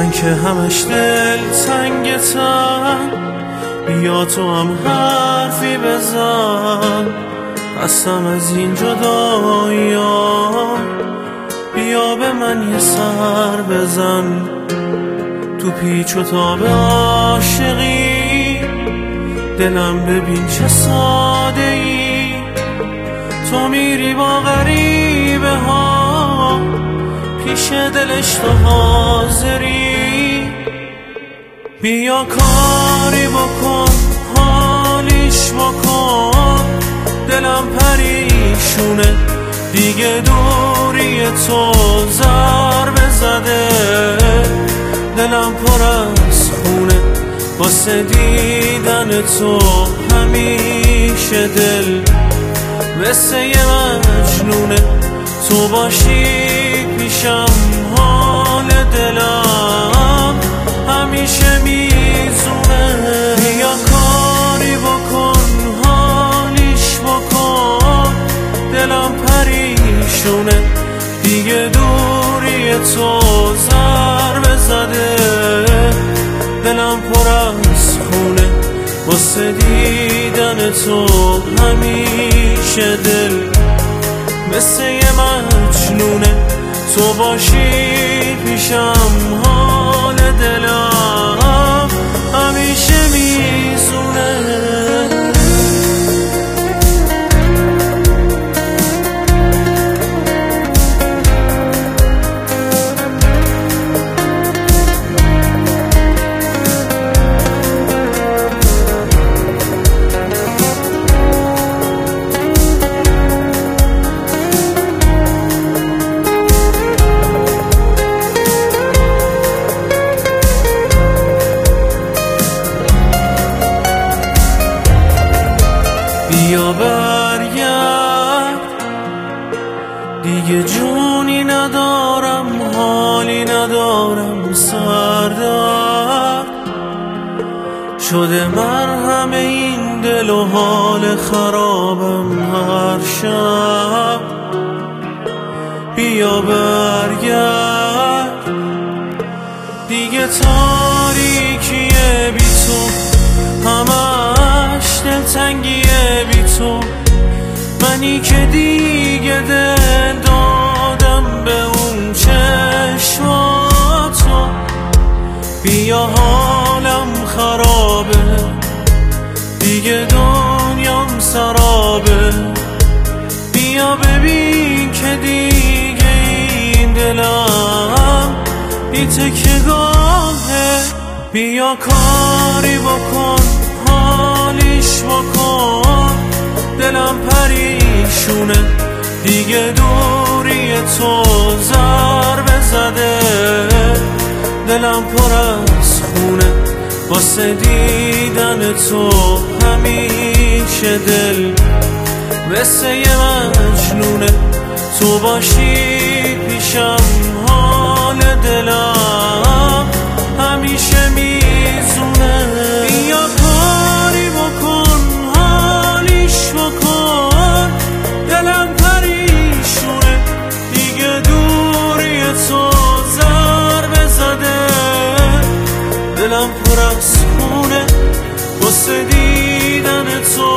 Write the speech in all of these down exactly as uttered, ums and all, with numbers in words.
من که همش دل تنگتم، بیا تو هم حرفی بزن. هستم از این جدایی‌ها، بیا به من یه سر بزن. تو پیچ و تاب عاشقی دلم ببین چه ساده ای. تو میری با غریبه ها، پیش دلش تو حاضری. بیا کاری بکن، حالیش بکن. دلم پریشونه دیگه، دوری تو ضربه زده. دلم پر از خونه واسه دیدن تو، همیشه دل مثل یه مجنونه. تو باشی پیشم حال دلم همیشه میزونه. بیا کاری بکن، حالیش بکن. دلم پریشونه دیگه، دوری تو ضربه زده. دلم پر از خونه واسه دیدن تو، همیشه دل مثل یه مجنونه. تو باشی پیشم حال دلم همیشه میزونه. بیا برگرد دیگه، جونی ندارم، حالی ندارم. سردرد شده مرهم این دل و حال خرابم هر شب. بیا برگرد دیگه، تاریکیه بی تو، همش دلتنگیه بی تو. منی که دیگه دل دادم به اون چشماتو. بیا حالم خرابه دیگه، دنیام سرابه. بیا ببین که دیگه این دلم بی تکیه‌گاهه. بیا کاری بکن، حالیش بکن. دلم پریشونه دیگه، دوری تو ضربه زده. دلم پر از خونه واسه دیدن تو، همیشه دل مثل یه مجنونه. تو باشی پیشم حال دلم همیشه میزونه. بیا کاری بکن، حالیش بکن. دلم پریشونه دیگه، دوری تو ضربه زده. دلم پر از خونه واسه دیدن تو،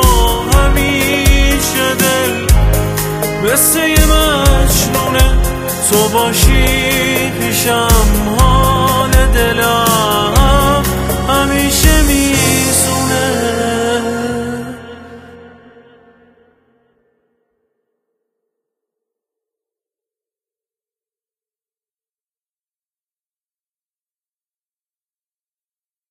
همیشه دل مثل یه مجنونه. تو باشی